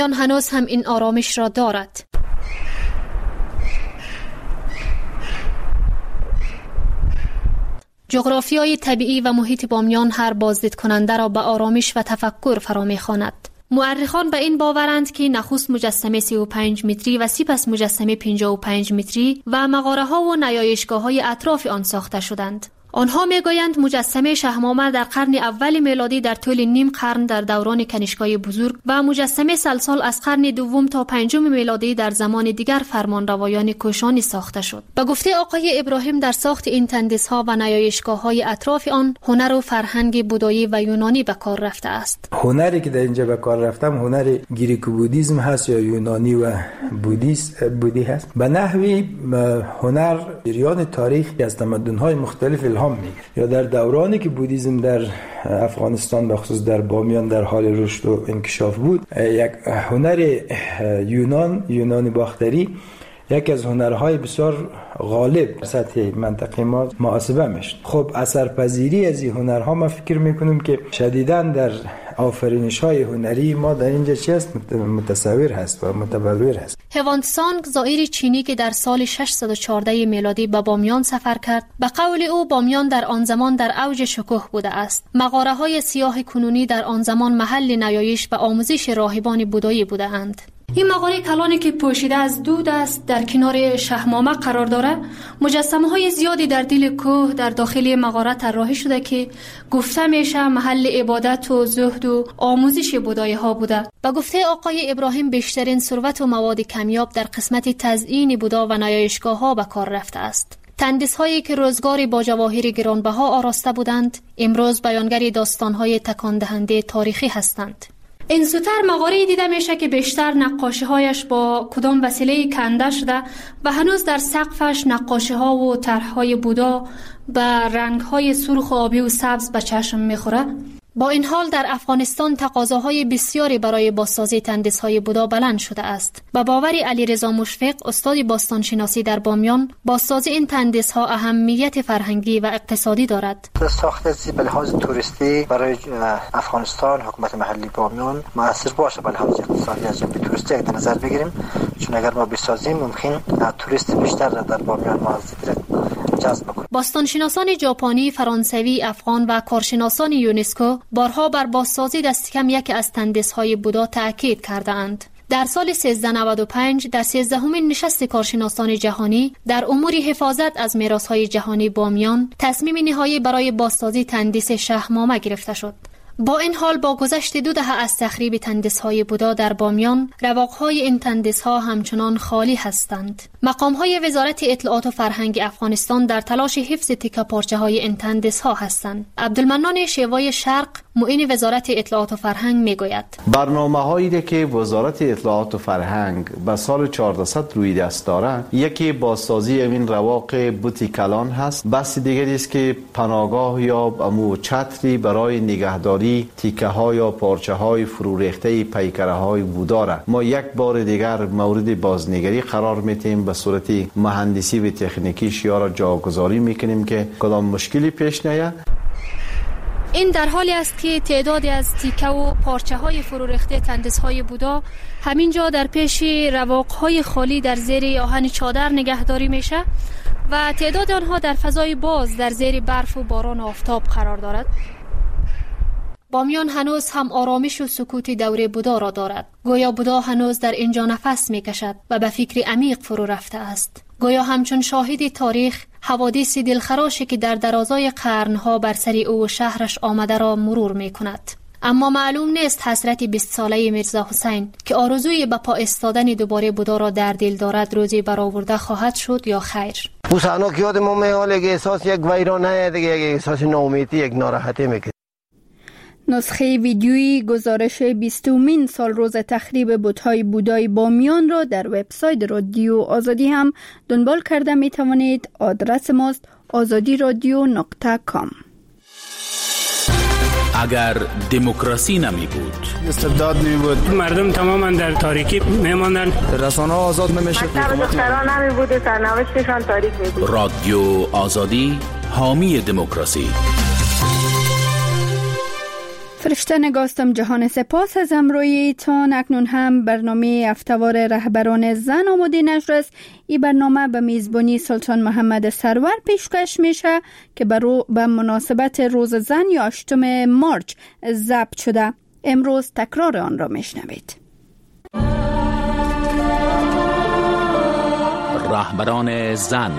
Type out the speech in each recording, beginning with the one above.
هنوز هم این آرامش را دارد. جغرافیای طبیعی و محیط بامیان هر بازدید کننده را به آرامش و تفکر فرا می‌خواند. مورخان به این باورند که نخست مجسمه 35 متری و سپس مجسمه 55 متری و مغاره‌ها و نیایشگاه‌های اطراف آن ساخته شدند. آنها میگویند مجسمه شهمامه در قرن اول میلادی در طول نیم قرن در دوران کنیشکای بزرگ و مجسمه سلسال از قرن دوم تا پنجم میلادی در زمان دیگر فرمانروایان کوشانی ساخته شد. به گفته آقای ابراهیم در ساخت این تندیس‌ها و نیایشگاه‌های اطراف آن هنر و فرهنگ بودایی و یونانی به کار رفته است. هنری که در اینجا به کار رفتم هنر گریکو بودیسم هست یا یونانی و بودی هست. به نحوی هنر جریان تاریخی از تمدن‌های مختلف الهام میگیره. یا در دورانی که بودیسم در افغانستان به خصوص در بامیان در حال رشد و انکشاف بود، یک هنر یونان باختری یکی از هنرهای بسیار غالب در سطح منطقه ما محاسبه میشه. خب اثرپذیری از این هنرها ما فکر میکنیم که شدیداً در آفرینش‌های هنری ما در اینجا چی است متصور هست و متبلور هست. هوانت سانگ زائر چینی که در سال 614 میلادی به بامیان سفر کرد، به قول او بامیان در آن زمان در اوج شکوه بوده است. مغاره‌های سیاه کنونی در آن زمان محل نیایش و آموزش راهبان بودایی بودند. این مغاره کلانی که پوشیده از دود است در کنار شهمامه قرار داره. مجسمه‌های زیادی در دل کوه در داخل مغاره طراحی شده که گفته میشه محل عبادت و زهد و آموزش بودایی ها بوده. به گفته آقای ابراهیم بیشترین ثروت و مواد کمیاب در قسمت تزیین بودا و نیایشگاه ها به کار رفته است. تندیس هایی که روزگاری با جواهر گرانبها آراسته بودند امروز بیانگر داستان های تکان دهنده تاریخی هستند. این سوتر مغاره‌ای دیده میشه که بیشتر نقاشی‌هایش با کدام وسیله کنده شده و هنوز در سقفش نقاشی‌ها و طرح‌های بودا به رنگ‌های سرخ و آبی و سبز به چشم می‌خوره. با این حال در افغانستان تقاضاهای بسیاری برای بازسازی تندیس‌های بودا بلند شده است. با باور علیرضا مشفق استاد باستانشناسی در بامیان، بازسازی این تندیس‌ها اهمیت فرهنگی و اقتصادی دارد. ساخت از به لحاظ توریستی برای افغانستان حکومت محلی بامیان موثر باشه، به لحاظ اقتصادی از جنبه توریستی در نظر بگیریم، چون اگر ما بسازیم ممکن توریست بیشتر در بامیان ما جذب کنیم. باستانشناسان ژاپنی، فرانسوی، افغان و کارشناسان یونسکو بارها بر بازسازی دست کم یک از تندیس‌های بودا تأکید کردند. در سال 1395 در 13مین نشست کارشناسان جهانی در امور حفاظت از میراث‌های جهانی بامیان تصمیم نهایی برای بازسازی تندیس شهمامه گرفته شد. با این حال با گذشت 2 دهه از تخریب تندیس‌های بودا در بامیان، رواق‌های این تندیس‌ها همچنان خالی هستند. مقام‌های وزارت اطلاعات و فرهنگ افغانستان در تلاش حفظ تکه پارچه‌های این تندیس‌ها هستند. عبدالمنان شیوای شرق، معین وزارت اطلاعات و فرهنگ میگوید برنامه‌هایی که وزارت اطلاعات و فرهنگ به سال 1400 روی دست دارد، یکی بازسازی این رواق بوتی کلان هست، بحث دیگری است که پناهگاه یا امو چتری برای نگهداری تیکه ها یا پارچه های فرو ریخته پیکره های بودا را ما یک بار دیگر مورد بازنگری قرار میتیم، به صورت مهندسی و تکنیکی یا را جاگذاری میکنیم که کدام مشکلی پیش نیاد. این در حالی است که تعدادی از تیکه و پارچه های فرو ریخته تندیس های بودا همینجا در پیش رواق های خالی در زیر آهن چادر نگهداری میشه و تعداد آنها در فضای باز در زیر برف و باران و آفتاب قرار دارد. بامیان هنوز هم آرامش و سکوت دوره بودا را دارد. گویا بودا هنوز در اینجا نفس می کشد و به فکر عمیق فرو رفته است. گویا همچون شاهد تاریخ حوادث دلخراشی که در درازای قرنها بر سر او و شهرش آمده را مرور می کند. اما معلوم نیست حسرت 20 ساله میرزا حسین که آرزوی به پا ایستادن دوباره بودا را در دل دارد روزی برآورده خواهد شد یا خیر. حسینا که یاد ما میاد که احساس یک ویرانه دیگه، یک احساس ناامیدی، یک ناراحتی میکنه. نسخه ویدیویی گزارش 20مین سال روز تخریب بت‌های بودای بامیان را در وبسایت رادیو آزادی هم دنبال کرده می توانید. آدرس ماست azadiradio.com. اگر دموکراسی نمی بود، استبداد می بود، مردم تماما در تاریکی می ماندند، رسانه‌ها آزاد نمی شد، دختران نمی بود، سرنوشتشان تاریک می بود. رادیو آزادی حامی دموکراسی. فرشته نگاستم جهان، سپاس از امروی تان. اکنون هم برنامه هفته‌وار رهبران زن آماده نشر است. این برنامه به میزبانی سلطان محمد سرور پیشکش میشه که به مناسبت روز زن یا 8 مارچ ضبط شده. امروز تکرار آن را میشنوید. رهبران زن.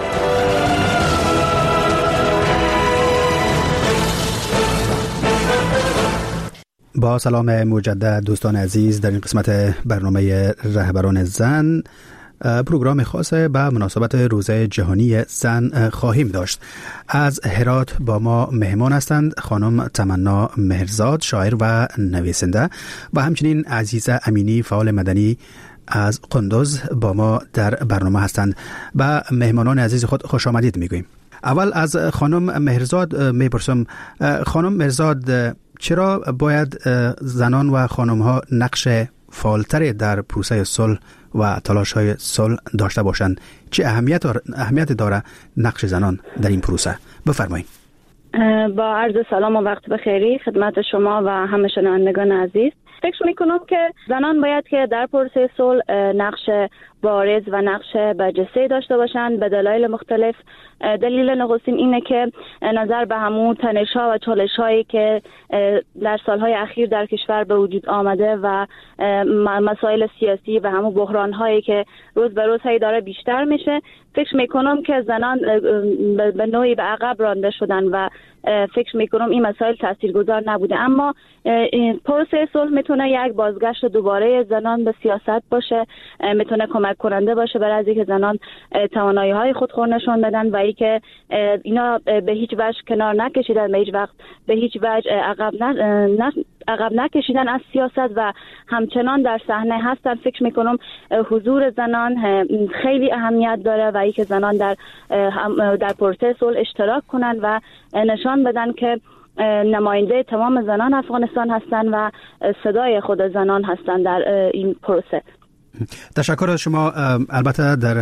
با سلام مجدد دوستان عزیز، در این قسمت برنامه رهبران زن پروگرام خاص به مناسبت روز جهانی زن خواهیم داشت. از هرات با ما مهمان هستند خانم تمنا مهرزاد، شاعر و نویسنده، و همچنین عزیزه امینی، فعال مدنی از قندوز با ما در برنامه هستند. به مهمانان عزیز خود خوش آمدید میگوییم. اول از خانم مهرزاد میپرسم، خانم مهرزاد، چرا باید زنان و خانم‌ها نقش فعالتری در پروسه صلح و تلاش‌های صلح داشته باشند؟ چه اهمیت داره نقش زنان در این پروسه؟ بفرمایید. با عرض سلام و وقت بخیری خدمت شما و همه شنوندگان عزیز. فکر میکنم که زنان باید که در پروسه صلح نقش بارز و نقش برجسته داشته باشند به دلایل مختلف. دلیل نخستین اینه که نظر به همون تنش‌ها و چالش‌هایی که در سالهای اخیر در کشور به وجود آمده و مسائل سیاسی و همون بحران‌هایی که روز به روز داره بیشتر میشه، فکر میکنم که زنان به نوعی به عقب رانده شدن و فکر میکنم این مسائل تاثیرگذار نبوده. اما پروسه صلح میتونه یک بازگشت دوباره زنان به سیاست باشه، میتونه کمک کننده باشه برای اینکه زنان توانایی های خود نشون بدن و اینکه اینا به هیچ وجه کنار نکشیدن، به هیچ وقت به هیچ وجه عقب نکشیدن از سیاست و همچنان در صحنه هستن. فکر میکنم حضور زنان خیلی اهمیت داره و اینکه زنان در پروسه صلح اشتراک کنن و نشان بدن که نماینده تمام زنان افغانستان هستن و صدای خود زنان هستن در این پروسه. تشکر از شما. البته در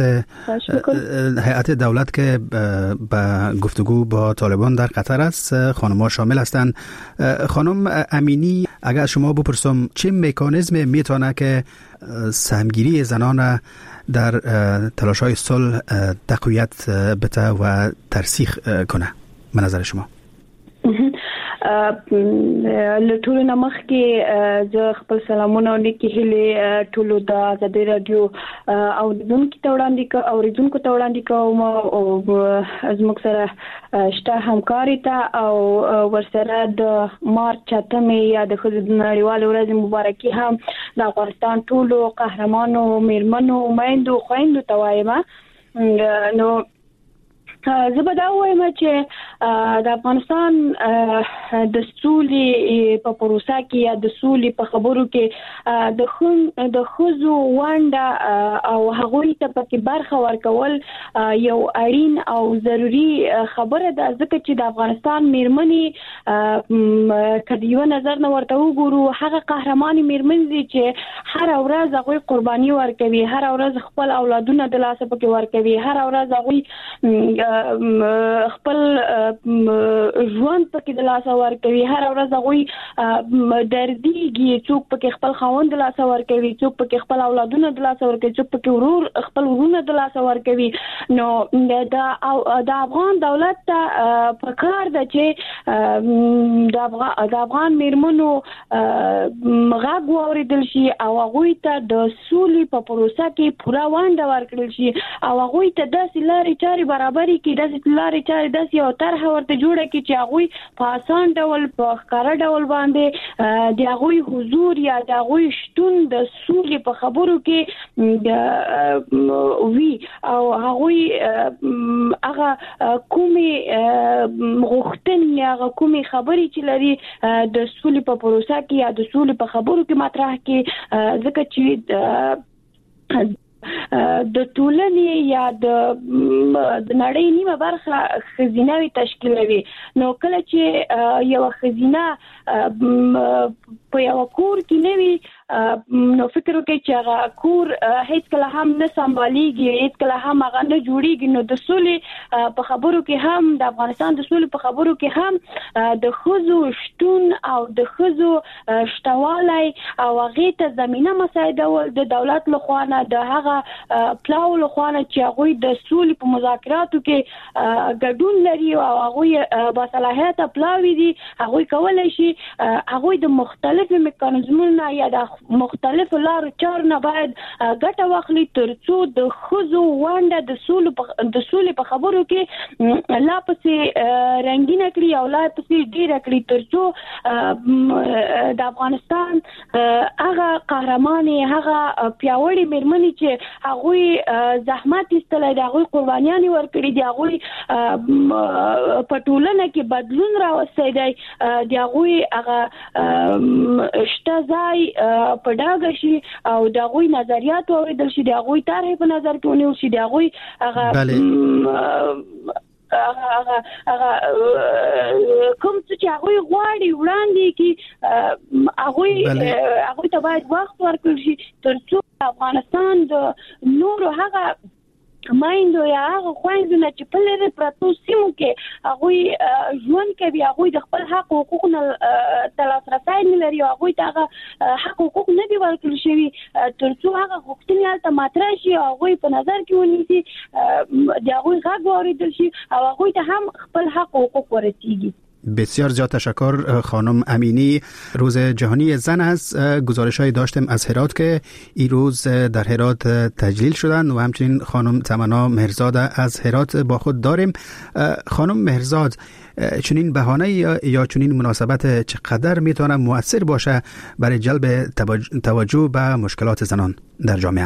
هیئت دولت که به گفتگو با طالبان در قطر است خانم‌ها شامل هستند. خانم امینی، اگر شما بپرسم چه مکانیزم میتونه که سهمگیری زنان در تلاش‌های صلح تقویت بده و ترسیخ کنه به نظر شما؟ لټول نمخ کې ز خپل سلامونه لیکي هلي ټولو د آزادۍ رادیو او دونکو ته وړاندې کوم او زموږ سره شته همکاري ته او ورسره د مارچ 8 یا د نړیوال ورځ مبارکي هم د افغانستان ټولو قهرمانو میرمنو میندو خويندو ته وایم. نو زه به دا وایم چې د افغانستان د سولې په پروسه کې یا د سولې په خبرو کې د ښځو ونډه او هغوی ته پکې برخه ورکول یو اړین او ضروری خبره ده، ځکه چې د افغانستان میرمنې کله یو نظر نه ورته وګورو، هغه قهرماني میرمنې دي چې هر ورځ هغوی قرباني ورکوي، هر ورځ خپل اولادونه د لاسه پکې ورکوي، هر ورځ هغوی خپل ژوند پکې د لاسه ورکوي، هر ورځ هغوی دردیږي، څوک پکې خپل خاوند د لاسه ورکوي، څوک پکې خپل اولادونه د لاسه ورکوي، څوک پکې خپل ورونه د لاسه ورکوي. نو د افغان دولت ته پکار ده چې د افغان میرمنو غږ واوریدل شي او هغوی ته د سولې په پروسه کې پوره ونډه ورکړل شي او هغوی ته داسې لارې چارې برابرې کړي، داسې لارې چارې داسې یو طرحه ورته جوړه کړي چې هغوی په اسان ډول په ښکاره ډول باندې د هغوی حضور یا د هغوی شتون د سولې په خبرو کې وي او هغوی هغه کومې غوښتنې هغه کومې خبرې چې لري د سولې په پروسه کې یا د سولې په خبرو کې مطرح کړي، ځکه چې د ټولنې یا د نړۍ نیمه برخه خزینه تشکیلوي. نو کله چې یو خزینه په یو کور کې نه وي نو فکر وکړي چې هغه کور هیڅ کله هم نه سمباليږي، هیڅ کله هم هغه نه جوړیږي. نو د سولې په خبرو کې هم د افغانستان د سولې په خبرو کې هم د خزو شتون او د خزو شتوالای او هغه ته زمينه مساعده د دولت لخوا نه د هغه پلاو لخوا نه چې هغه د سولې په مذاکراتو کې ګډون لري او هغه با صلاحیت پلاوی دي، هغه کولای شي هغه د مختلفو میکانیزمونو یا د مختلفو لارو چارو باید ګټه واخلي ترڅو د خزو وانده د سولې په خبرو کې لا پسې رنگینه کړي او لا پسې ډیره کړي ترڅو د افغانستان هغه قهرمانې هغه پیاوړې مېرمنې چې هغه زحمت ایستلای دي، هغه قربانیان ورکړي دي، هغه په ټولنه کې بدلون راوستي دی، د هغه شته ځای په ډاګه شي او د هغوی نظریات واوریدل شي، د هغوی طرحې په نظر کې ونیول شي، د هغوی هغه کوم څه چې هغوی غواړي وړاندې کړي هغوی ته باید وخت ورکړل شي ترڅو افغانستان د نورو هغه مایندو یا هغه خويندونه چې په لري پراتو سیمو کې هغه ژوند کوي، هغه د خپل حق او حقوقو تلاش رسای نه لري، هغه ته هغه حق او حقوق نه دی ورکړل شوی ترڅو هغه حقوقي ته مطرح شي، هغه په نظر کې ونیسي، د هغه غږ واوریدل شي او هغه ته هم خپل حق او حقوق ورسیږي. بسیار زیاد تشکر خانم امینی. روز جهانی زن است. گزارش‌های داشتیم از هرات که این روز در هرات تجلیل شدن و همچنین خانم تمنا مهرزاد از هرات با خود داریم. خانم مهرزاد، چنین بهانه یا چنین مناسبت چقدر میتونه مؤثر باشه برای جلب توجه به مشکلات زنان در جامعه؟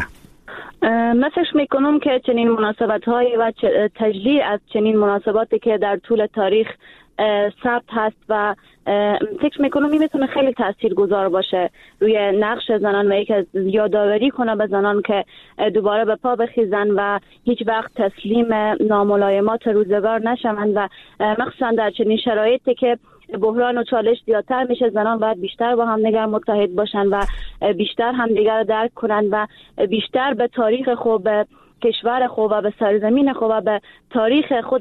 من فکر میکنم که چنین مناسبت‌های و تجلیل از چنین مناسباتی که در طول تاریخ ثبت هست و فکر میکنم این میتونه خیلی تاثیرگذار باشه روی نقش زنان و یک از یادآوری کنه به زنان که دوباره به پا بخیزن و هیچ وقت تسلیم ناملایمات روزگار نشوند و مخصوصا در چنین شرایطی که بحران و چالش زیادتر میشه، زنان باید بیشتر با همدیگر متحد باشن و بیشتر همدیگر درک کنن و بیشتر به تاریخ خود، به کشور خود و به سرزمین خود و به تاریخ خود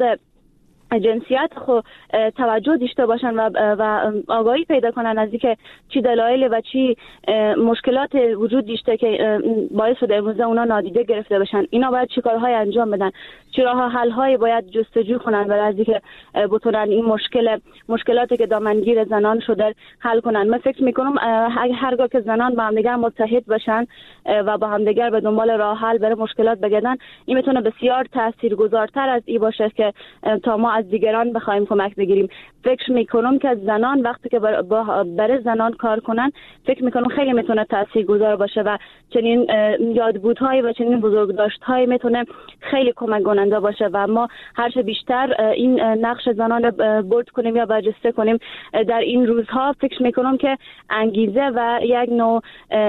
جنسیت خود توجه داشته باشن و آگاهی پیدا کنن از اینکه چی دلایل و چی مشکلات وجود داشته که باعث شده امروزه اونا نادیده گرفته بشن. اینا باید چی کارهای انجام بدن، چی راه حل های باید جستجو کنن برای از اینکه بتونن این مشکلاتی که دامنگیر زنان شده حل کنن. من فکر میکنم هرگاه که زنان با همدیگر متحد بشن و با همدیگر به دنبال راه حل برای مشکلات بگردن، این میتونه بسیار تاثیرگذارتر از این باشه که تا ما از دیگران بخوایم کمک بگیریم. فکر میکنم که زنان وقتی که برای زنان کار کنن، فکر میکنم خیلی میتونه تاثیرگذار باشه و چنین یادبودهای و چنین بزرگداشت‌های میتونه خیلی کمک کننده باشه و ما هر چه بیشتر این نقش زنان رو برد کنیم یا برجسته کنیم در این روزها، فکر میکنم که انگیزه و یک نوع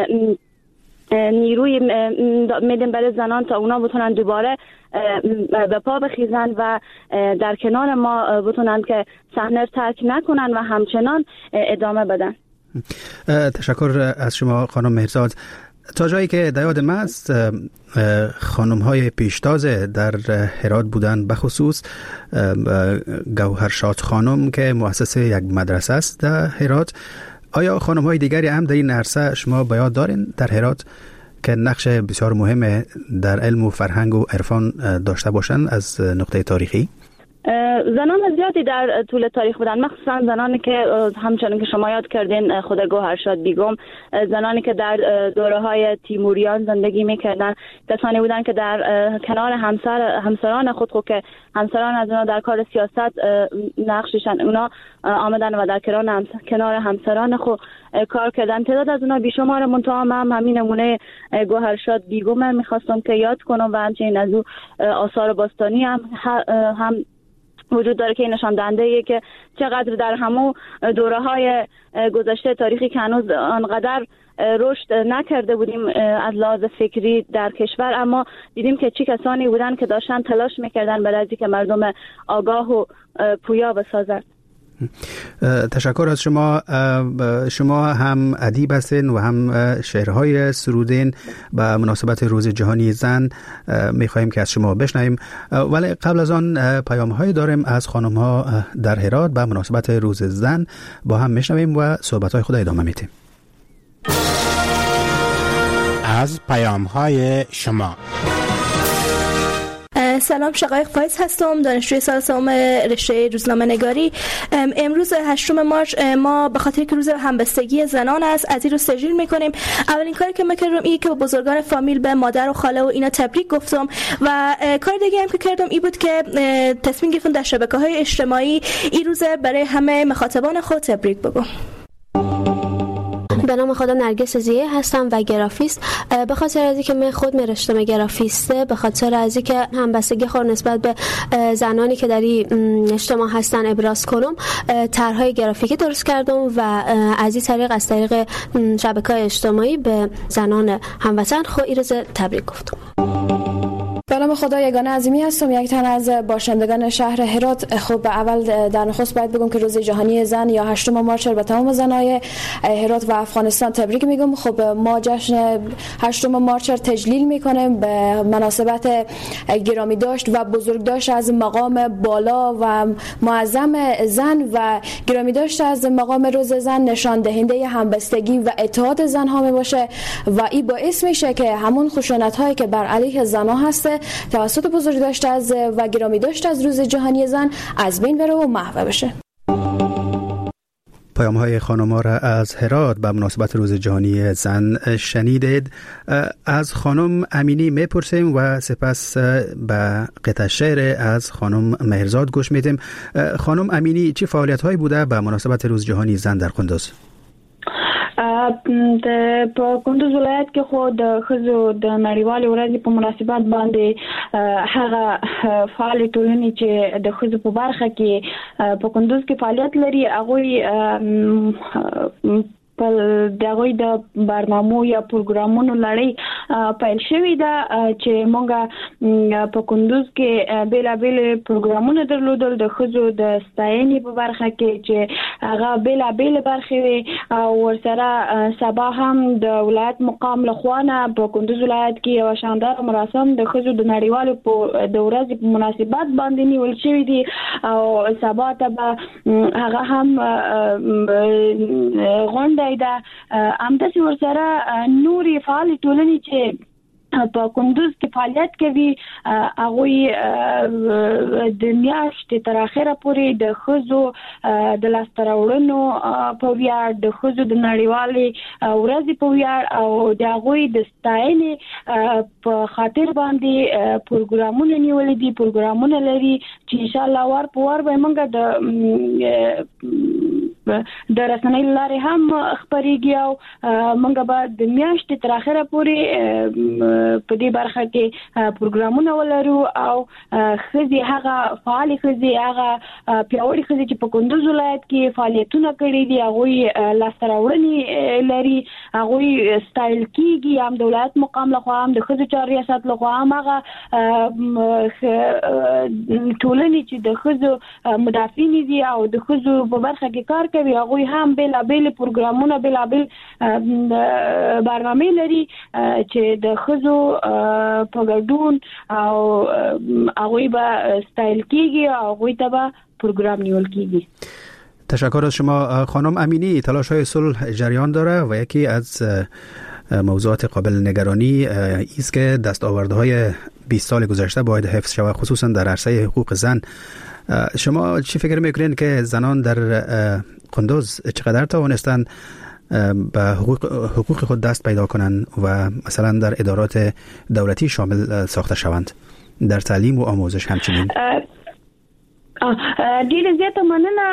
نیروی میدیم برای زنان تا اونا بتونن دوباره به پا بخیزن و در کنار ما بتونن که صحنه ترک نکنن و همچنان ادامه بدن. تشکر از شما خانم مهرزاد. تا جایی که در یاد من است، خانم‌های پیشتاز در هرات بودن، به خصوص گوهرشاد خانم که مؤسس یک مدرسه است در هرات. آیا خانم‌های دیگری هم در این عرصه شما به یاد دارین در هرات که نقش بسیار مهم در علم و فرهنگ و عرفان داشته باشند از نقطه تاریخی؟ زنان زیادی در طول تاریخ بودن، مخصوصا زنانی که همچنان که شما یاد کردین خود گوهرشاد بیگم، زنانی که در دوره‌های تیموریان زندگی می‌کردن، کسانی بودن که در کنار همسران خود که همسران از اونا در کار سیاست نقششن، اونا آمدن و در کنار همسران خود کار کردن. تعداد از اونا بیشمار، منتها من همین نمونه گوهرشاد بیگم می‌خواستم که یاد کنم و همچنین از او آثار باستانی هم وجود داره که نشان دهنده که چقدر در همو دوره‌های گذشته تاریخی که هنوز آنقدر رشد نکرده بودیم از لحاظ فکری در کشور، اما دیدیم که چه کسانی بودن که داشتن تلاش میکردن برای اینکه مردم آگاه و پویا بسازن. تشکر از شما. شما هم ادیب هستین و هم شعرهای سرودین به مناسبت روز جهانی زن میخواهیم که از شما بشنویم، ولی قبل از آن پیام‌های داریم از خانم‌ها در هرات به مناسبت روز زن. با هم میشنویم و صحبت‌های خود ادامه میدیم. از پیام‌های شما. سلام، شقایق فایز هستم، دانشجوی سال سوم رشته روزنامه نگاری. امروز 8 مارس ما به خاطر که روز همبستگی زنان است از این روز تجلیل میکنیم. اولین کاری که میکردم اینه که به بزرگان فامیل، به مادر و خاله و اینا تبریک گفتم و کار دیگه هم که کردم این بود که تصمیم گرفتم در شبکه‌های اجتماعی این روز برای همه مخاطبان خود تبریک بگم. به نام خودم نرگس زیه هستم و گرافیست. به خاطر از اینکه من خود رشته گرافیسته، به خاطر از اینکه همبستگی خود نسبت به زنانی که در این اجتماع هستن ابراز کنم، طرحهای گرافیکی درست کردم و از این طریق از طریق شبکه‌های اجتماعی به زنان هموطن خود این روز تبریک گفتم. به نام خدا یگانه عظیمی هستم، یک تن از باشندگان شهر هرات. خب اول در نخست باید بگم که روز جهانی زن یا 8 مارس به تمام زنای هرات و افغانستان تبریک میگم. خب ما جشن 8 مارس تجلیل میکنیم به مناسبت گرامی داشت و بزرگ داشت از مقام بالا و معظم زن و گرامی داشت از مقام روز زن نشان دهنده همبستگی و اتحاد زن ها می باشه و این باعث میشه که همون خشونت هایی که بر علیه زن ها هسته توسط بزرگ داشته از و گرامی داشته از روز جهانی زن از بین بره و محو بشه. پیام‌های خانم‌ها را از هرات به مناسبت روز جهانی زن شنیدید. از خانم امینی میپرسیم و سپس به قطعه شعر از خانم مهرزاد گوش میدیم. خانم امینی، چه فعالیت‌هایی بوده به مناسبت روز جهانی زن در کندوز؟ په کندوز ولایت کې خو د ښځو د نړیوالې ورځې په مناسبت باندې هغه فعال ټولنې چې د ښځو په برخه کې په کندوز کې فعالیت لري، هغوی دغه د برنامو یا پروګرامونو لړۍ پیل شوې ده چې مونږه په کندوز کې بیلابل پروګرامونه درلودل د ښځو د ستاینې په برخه کې چې هغه بیلابل برخې وي او ورسره سبا هم د ولایت مقام لخوا نه په کندوز ولایت کې یو شاندار مراسم د ښځو د نړیوالو د ورځې په مناسبت باندې نیول شوی دي او سبا ته به هغه هم غونډه ده. همداسې ورسره نورې فعال ټولنې چې په کندوز کې فعالیت کوي هغوی د میاشتې تر اخره پورې د ښځو د لاسته راوړنو په ویاړ، د ښځو د نړیوالې ورځې په ویاړ او د هغوی د ستاینې په خاطر باندې پروګرامونه نیولي دي، پروګرامونه لري چې انشاءالله وار په وار به موږ د رسنۍ لارې هم خپرېږي او موږ به د میاشتې تر اخره پورې په دې برخه کې پروګرامونه ولرو او ښځې هغه فعالې ښځې هغه پیاوړې ښځې چې په کندوز ولایت کې فعالیتونه کړي دي هغوی لاسته راوړنې لري، هغوی ستایل کېږي هم د ولایت مقام لخوا هم د ښځو چارو ریاست لخوا هم هغه ټولنې چې د ښځو مدافعینې دي او د ښځو په برخه کې کار کوي هغوی هم بیلابل پروګرامونه بیلابل برنامې لري چې د ښځو په ګډون او هغوی به ستایل کېږي او هغوی ته به پروګرام نیول کېږي. تشکر از شما خانم امینی. تلاش‌های صلح جریان داره و یکی از موضوعات قابل نگرانی است که دستاوردهای 20 سال گذشته باید حفظ شود، خصوصا در عرصه حقوق زن. شما چی فکر میکنین که زنان در کندوز چقدر توانستند به حقوق خود دست پیدا کنند و مثلا در ادارات دولتی شامل ساخته شوند، در تعلیم و آموزش همچنین؟ ډیره زیاته مننه،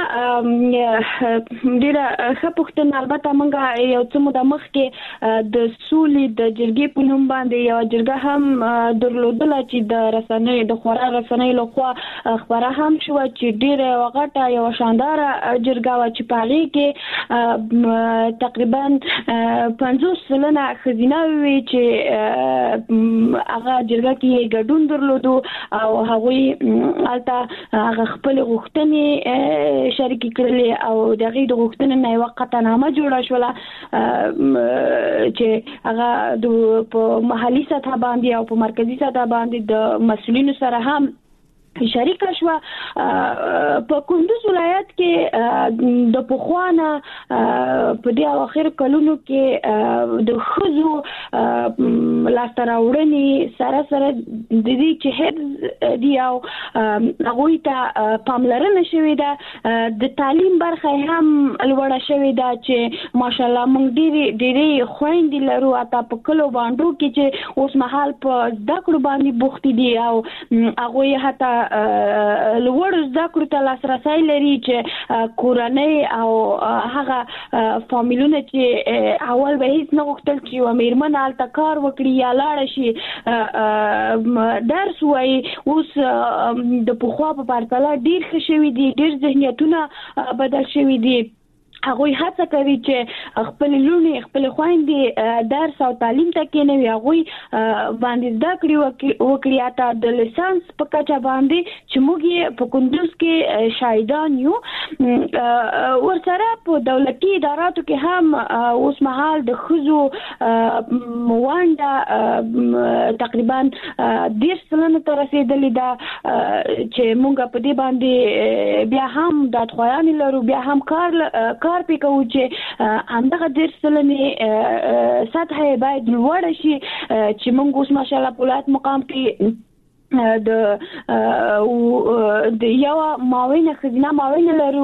ډیره ښه پوښتنه. البته موږ یو څه موده مخکې د سولې د جرګې په نوم باندې یو جرګه هم درلودله چې د رسنیو د خورا رسنیو لخوا خبره هم شوه چې ډیره غټه یو شانداره جرګه وه چې په هغې کې تقریبا 50 سلنه ښځینه وې چې هغه جرګه کې ګډون درلودو او هغوی هلته هغه خپل غوښتنې شریک کړلې او دغه د غوښتنې نه یو قطعنامه جوړه شوله چې هغه په محلي سطح باندې او په مرکزی سطح باندې د مسؤلینو سره هم شریک شو. په کندوز ولایت کې د پخوانه په دې اخر کلونو کې د خزو لاستراوړنې سره د دې چې هر دی او هغه ته پاملرنه شوې ده، د تعلیم برخه هم لوړه شوې ده چې ماشاءالله موږ ډېرې خويندې لرو اته په کلو باندې کې چې اوس مهال په زده کړو باندې بوخت دي او هغه هته لوړ زده کړو ته لاسرسي لري چې کورنۍ او هغه فامیلونه چې اول به هیڅ نه غوښتل چې یو میرمن هلته کار وکړي یا لاړه شي درس وایي، اوس د پخوا په پرتله ډېر ښه شوي دي، ډېر ذهنیتونه بدل شوي دي. هغه هڅه کوي چې خپل لونی خپل خويندې درس او تعلیم ته کېنوي، هغه باندې زده کړې وکړي اته د لیسانس په کچه باندې چې موږ په کندوز کې شاهدان یو. ورسره په دولتي اداراتو کې هم اوس مهال د خزو ونده تقریبا 10% ته رسیدلې ده چې موږ په دې باندې بیا هم د خوایان لرو، بیا هم کار پکو چې همدغه 10% سطح باید لوړ شي چې موږ اوس ماشاءالله په ولایت مقام کې د یو معاون خزینه معاون لرو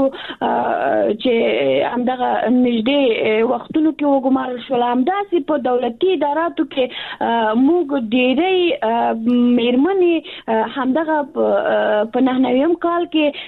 چې همدغه نږدې وختونو کې وګمارل شول. همداسې په دولتي اداراتو کې موږ ډېرې میرمنې همدغه په 99 کال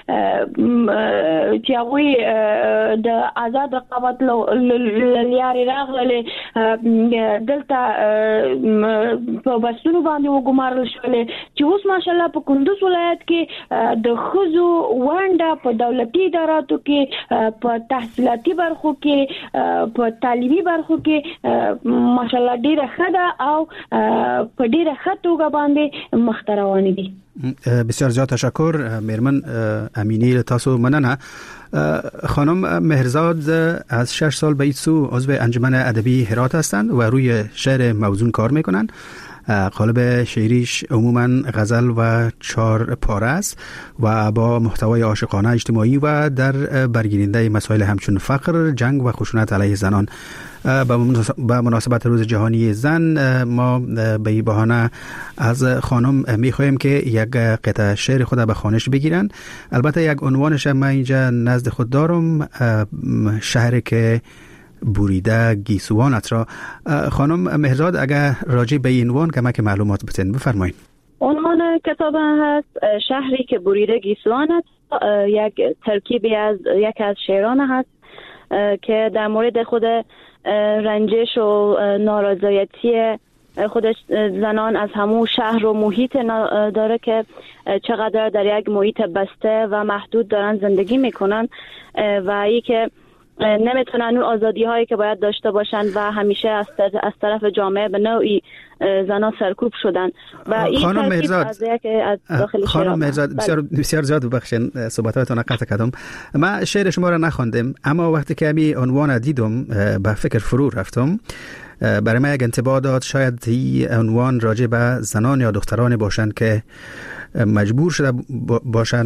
کې چې هغوی د آزاد رقابت لارې راغلې دلته په بسونو باندې وګمارل شولې چې اوس ماشاءالله په کندوز ولایت کې د خزو ونده په دولتي اداراتو کې په تحصیلاتي برخو کې په تعلیمي برخو کې ماشاءالله ډیره ښه ده او په ډیره ښه توګه باندې مخ ته روانې دي. بسیار زیاد تشکر میرمن امینی، تاسو مننه. خانم مهرزاد از 6 سال به این سو عضو انجمن ادبی هرات هستند و روی شعر موزون کار میکنند. قالب شعریش عموما غزل و 4 پاره است و با محتوای عاشقانه اجتماعی و در برگیرنده مسائل همچون فقر، جنگ و خشونت علیه زنان. با مناسبت روز جهانی زن ما به این بهانه از خانم میخواهیم که یک قطعه شعر خود به خوانش بگیرن. البته یک عنوانش من اینجا نزد خود دارم، شهر که بوریده گیسوانت را. خانم مهرزاد اگر راجع به این عنوان کمک معلومات بتین بفرمایید. عنوان کتاب هست شهری که بوریده گیسوانت، یک ترکیبی از یک از شعران هست که در مورد خود رنجش و نارضایتی خودش زنان از همون شهر و محیط داره که چقدر در یک محیط بسته و محدود دارن زندگی میکنن و ای که نمیتونن اون آزادی هایی که باید داشته باشن و همیشه از طرف جامعه به نوعی زنان سرکوب شدن و این خانم مهرزاد از داخل خانم مهرزاد بسیار زیاد ببخشید صحبتاتون قطع کردم. من شعر شما را نخواندم، اما وقتی که می عنوان دیدم به فکر فرو رفتم. برای من یک انطباع داد شاید این عنوان راجع به زنان یا دختران باشند که مجبور شده باشن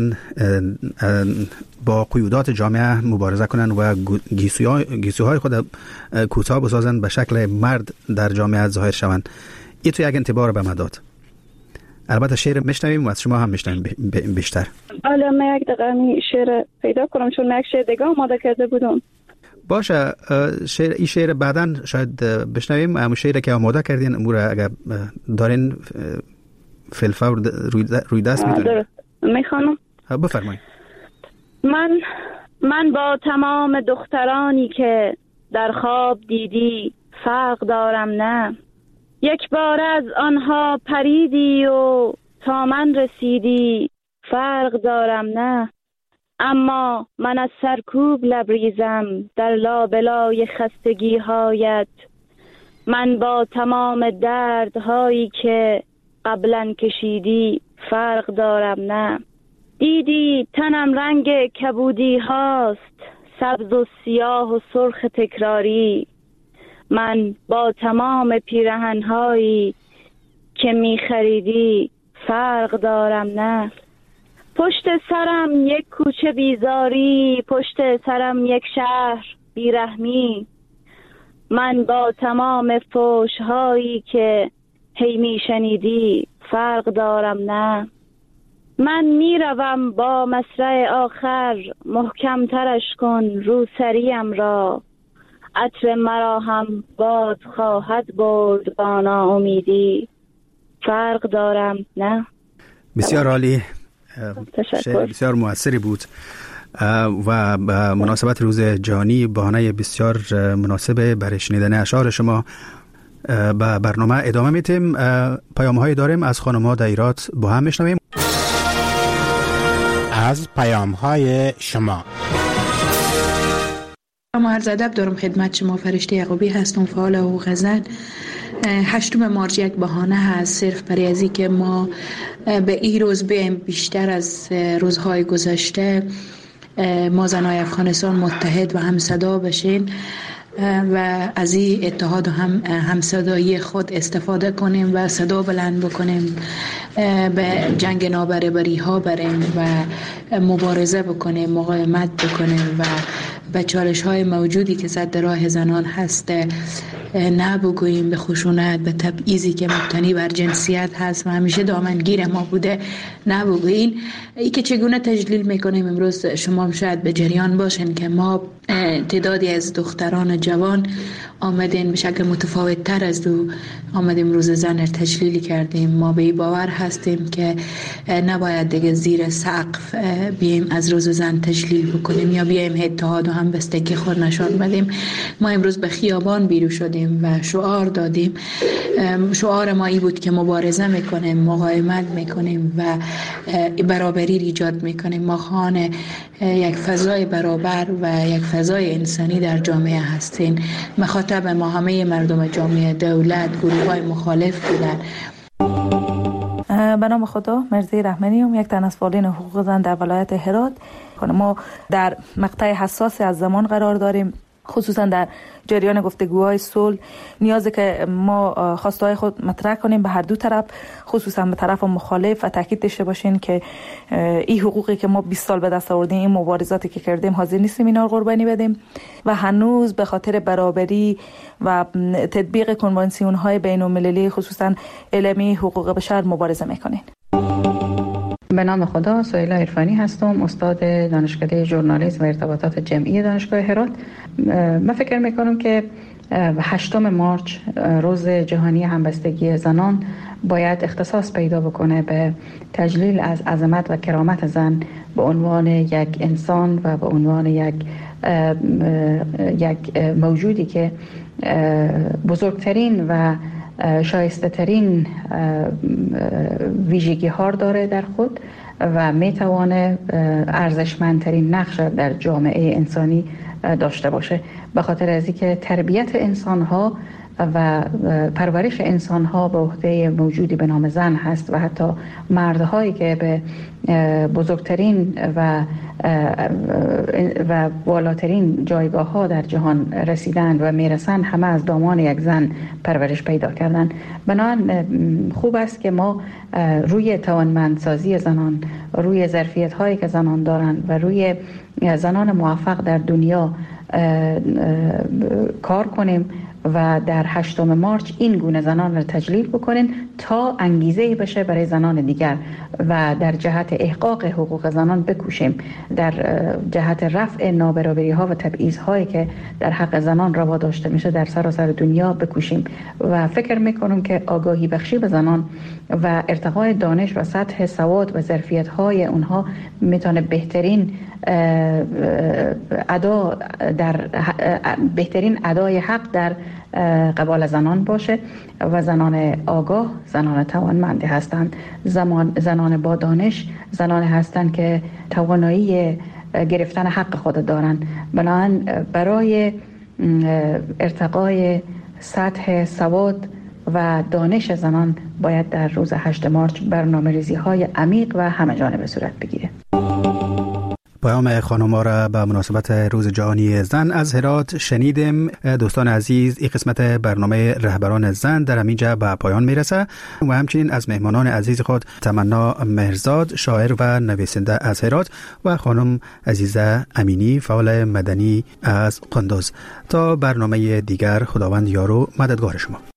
با قیودات جامعه مبارزه کنن و گیسوهای خود کوتاه بسازن به شکل مرد در جامعه ظاهر شوند. این تو یک انطباع به من داد. البته شعر میشنویم و از شما هم میشنویم بیشتر. حالا من یک دقیقه شعر پیدا کنم چون من یک شعر دیگه آماده کرده بودم. باشه، این شعر بعداً شاید بشنویم. اما شعری که آماده کردین امور اگر دارین فلفور روی دست میتونید. درست میخوانم. بفرمایید. من با تمام دخترانی که در خواب دیدی فرق دارم نه، یک بار از آنها پریدی و تا من رسیدی فرق دارم نه، اما من از سرکوب لبریزم در لابلای خستگی هایت. من با تمام دردهایی که قبلا کشیدی فرق دارم نه. دیدی تنم رنگ کبودی هاست، سبز و سیاه و سرخ تکراری. من با تمام پیرهن‌هایی که می خریدی فرق دارم نه. پشت سرم یک کوچه بیزاری، پشت سرم یک شهر بیرحمی. من با تمام فحش‌هایی که هی می شنیدی فرق دارم نه. من می روم با مصرع آخر، محکم ترش کن روسریم را. عطر مرا هم باد خواهد برد با ناامیدی، فرق دارم نه. بسیار عالی، تشکر. بسیار موثری بود و به مناسبت روز جهانی بهانه بسیار مناسبه برای شنیدن اشعار شما. به برنامه ادامه میتیم. پیام‌هایی داریم از خانم‌ها در ایرات، با هم میشنویم. از پیام‌های شما. عرض ادب دارم خدمت شما. فرشته یعقوبی هستم، فعال حقوق زن. 8 مارچ یک بهانه هست صرف برای ازی که ما به این روز بیایم بیشتر از روزهای گذشته ما زنای افغانستان متحد و همصدا بشین و از این اتحاد و همصدایی خود استفاده کنیم و صدا بلند بکنیم، به جنگ نابرابری ها بریم و مبارزه بکنیم، مقاومت بکنیم و به چالش های موجودی که ضد راه زنان هست نه بگوییم، به خشونت، به تبعیضی که مبتنی بر جنسیت هست و همیشه دامنگیر ما بوده نه بگوییم. ای که چگونه تجلیل میکنیم امروز شما هم شاید به جریان باشین که ما تعدادی از دختران جوان آمدین به شکل متفاوت تر از دو آمدیم روز زن تجلیل کردیم. ما به این باور هستیم که نباید دیگه زیر سقف بیایم از روز زن تجلیل بکنیم یا بیایم اتحاد و همبستگی خود نشان بدیم. ما امروز به خیابان بیرون شدیم و شعار دادیم. شعار ما این بود که مبارزه میکنیم، مقاومت میکنیم و برابری ایجاد میکنیم. ما خوان یک فضای برابر و یک فضای انسانی در جامعه هستیم. مخاطب ما همه مردم جامعه، دولت، گروه‌های مخالف بودن. به نام خدا، مرزی رحمانی، یک تن از فعالین حقوق زن در ولایت هرات. ما در مقطع حساسی از زمان قرار داریم، خصوصا در جریان گفتگوهای صلح. نیازه که ما خواستهای خود مطرح کنیم به هر دو طرف، خصوصا به طرف مخالف، و تاکید داشته باشین که این حقوقی که ما 20 سال به دست آوردیم، این مبارزاتی که کردیم، حاضر نیستیم اینا قربانی بدیم و هنوز به خاطر برابری و تطبیق کنوانسیون های بین المللی خصوصا علمی حقوق بشر مبارزه میکنین. به نام خدا، سهیلا عرفانی هستم، استاد دانشکده ژورنالیسم و ارتباطات جمعی دانشگاه هرات. من فکر میکنم که 8 مارچ روز جهانی همبستگی زنان باید اختصاص پیدا بکنه به تجلیل از عظمت و کرامت زن به عنوان یک انسان و به عنوان یک موجودی که بزرگترین و شایسته ترین ویژگی ها داره در خود و میتوانه ارزشمندترین نقش در جامعه انسانی داشته باشه. به خاطر از اینکه تربیت انسان ها و پرورش انسان ها به عهده موجودی به نام زن هست و حتی مردهایی که به بزرگترین و بالاترین جایگاه ها در جهان رسیدن و میرسن، همه از دامان یک زن پرورش پیدا کردن. بنابراین خوب است که ما روی توانمندسازی زنان، روی ظرفیت هایی که زنان دارن و روی زنان موفق در دنیا کار کنیم و در 8 مارچ این گونه زنان را تجلیل بکنین تا انگیزه بشه برای زنان دیگر و در جهت احقاق حقوق زنان بکوشیم، در جهت رفع نابرابری ها و تبعیض هایی که در حق زنان روا داشته میشه در سراسر دنیا بکوشیم. و فکر میکنم که آگاهی بخشی به زنان و ارتقای دانش و سطح سواد و ظرفیت های اونها میتونه بهترین ادای حق در قبال زنان باشه و زنان آگاه، زنان توانمند هستند، زنان با دانش، زنان هستند که توانایی گرفتن حق خود دارند. بنابراین برای ارتقای سطح سواد و دانش زنان باید در روز 8 مارچ برنامه‌ریزی‌های عمیق و همه‌جانبه صورت بگیره. پیام خانم‌ها را به مناسبت روز جهانی زن از هرات شنیدیم. دوستان عزیز، این قسمت برنامه رهبران زن در همینجا به پایان میرسه و همچنین از مهمانان عزیز خود تمنا مهرزاد، شاعر و نویسنده از هرات، و خانم عزیزه امینی، فعال مدنی از قندوز. تا برنامه دیگر، خداوند یار و مددگار شما.